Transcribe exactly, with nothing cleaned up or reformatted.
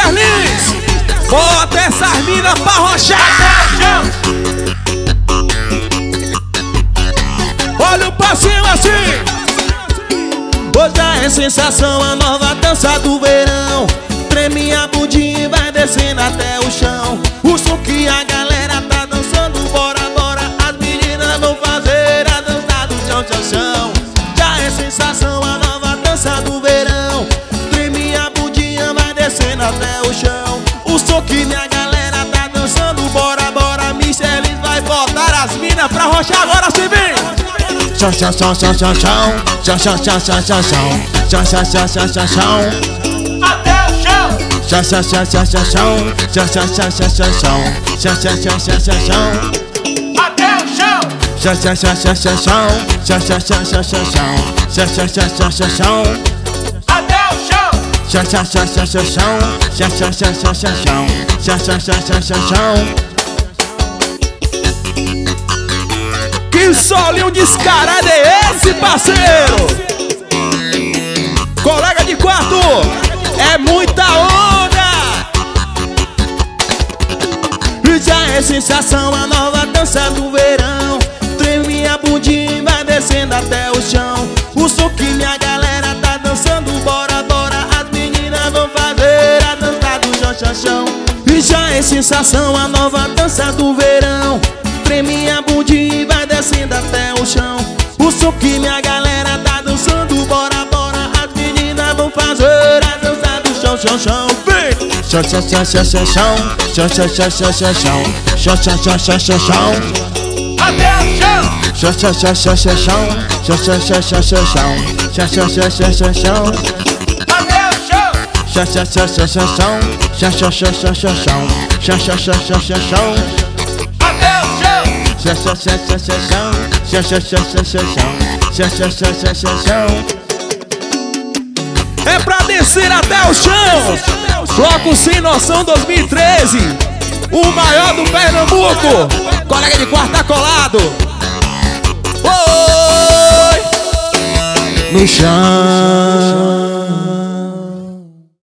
mister Lins, bota essas minas pra rochar. Olha o passinho assim. Hoje é sensação, a nova dança do verão. Treme a bundinha e vai descendo até o chão. O som que a galera tá dançando, bora, bora. As meninas vão fazer a dança do chão, chão, chão. Já é sensação, a nova dança do verão. Treme a bundinha, vai descendo até o chão. O som que minha galera tá dançando, bora, bora. mister Lins vai botar as minas pra rochar agora, se vem. Chão, chão, chão, chão, chão, chão. Chão, chão, chão, chão, chão, chão. Chão, chão, chão, chão, chão, chão. Até o chão. Chão, chão, chão, chão, chão, chão. Chão, chão, chão, chão, chão, chão. Chão, chão, chão, chão, chão, chão. Até o chão. Chão, chão, chão, chão, chão, chão. Chão, chão, chão, chão, chão, chão. Chão, chão, chão, chão, chão, chão. Até o chão. Chão, chão, chão, chão, chão, chão. Chão, chão, chão, chão, chão, chão. Chão, chão, chão, chão, chão, chão. Que solinho descarado é esse, parceiro? Colega de quarto, é muita onda. Já é sensação, a nova dança do verão. Treme a bundinha e vai descendo até o chão. O som que minha galera tá dançando, bora, bora. As meninas vão fazer a dança do chão, chão, chão. E já é sensação, a nova dança do verão. Treme a bundinha e vai descendo até o chão. O som que minha galera tá dançando, bora, bora. As meninas vão fazer a dança do chão, chão, chão. Vem! Chão, chão, chão, chão, chão, chão. Chão, chão, chão, chão, chão, chão. Chão, chão, chão, chão, chão, chão. Até o chão. Chão, chão, chão, chão, chão, chão. Chão, chão, chão, chão, chão, chão. Chão, chão, chão, chão, chão, chão. Até o chão. Chão, chão, chão, chão, chão, chão. Chão, chão, chão, chão, chão, chão. Chão, chão, chão, chão, chão, chão. Até o chão. Chão, chão, chão, chão, chão, chão. Chão, chão, chão, chão, chão, chão. Chão, chão, chão, chão, chão, chão. É pra descer até o chão. Bloco Sem Noção dois mil e treze, o maior do Pernambuco. Colega de quarto tá colado. Oi! No chão.